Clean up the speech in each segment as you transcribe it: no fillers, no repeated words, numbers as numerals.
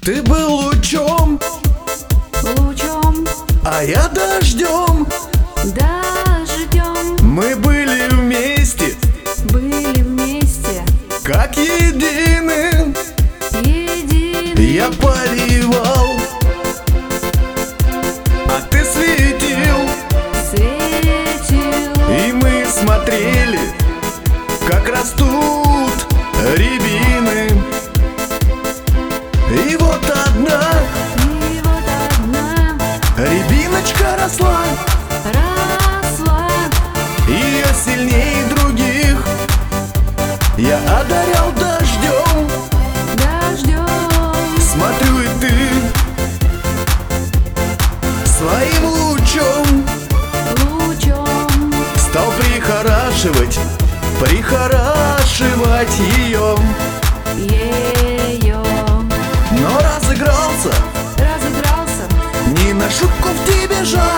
Ты был лучом, а я дождем. Мы были вместе, как едины. Я поливал, а ты светил. И мы смотрели, как растут рябины. И вот одна рябиночка росла, ее сильнее других я одарял дождем. Смотрю, и ты своим лучом стал прихорашивать ее. Но разыгрался, не на шутку в тебе жар.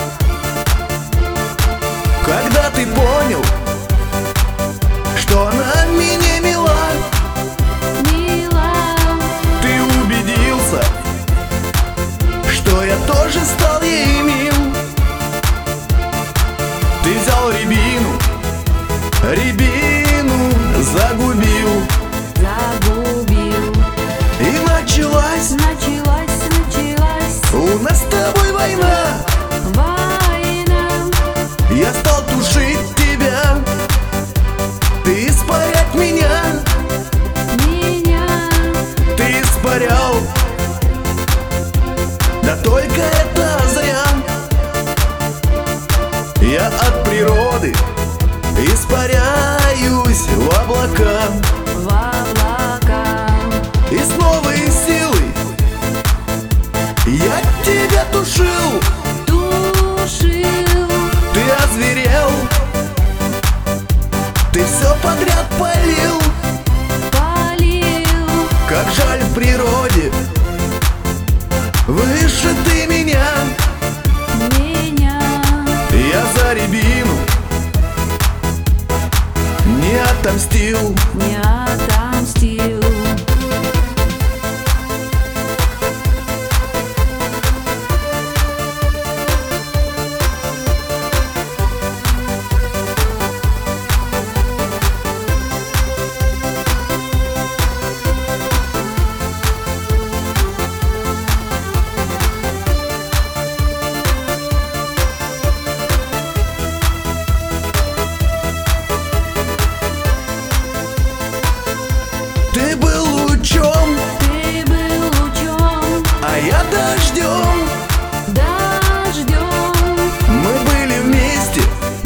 Когда ты понял, что она мне мила, ты убедился, что я тоже стал ей мил. Ты взял рябину загубил. И началась у нас с тобой война. Я стал тушить тебя, ты испарять меня. Ты испарял, да только это зря. Я от природы испаряюсь в облака. И с новой силой я тебя тушил. Ты озверел, ты все подряд полил. Как жаль в природе, выше ты меня. Я за рябину не отомстил. Ты был лучом, а я дождем. Мы были вместе,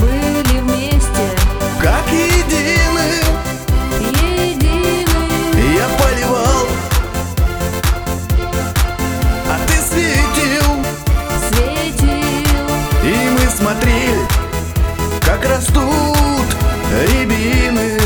как едины. Я поливал, а ты светил. И мы смотрели, как растут рябины.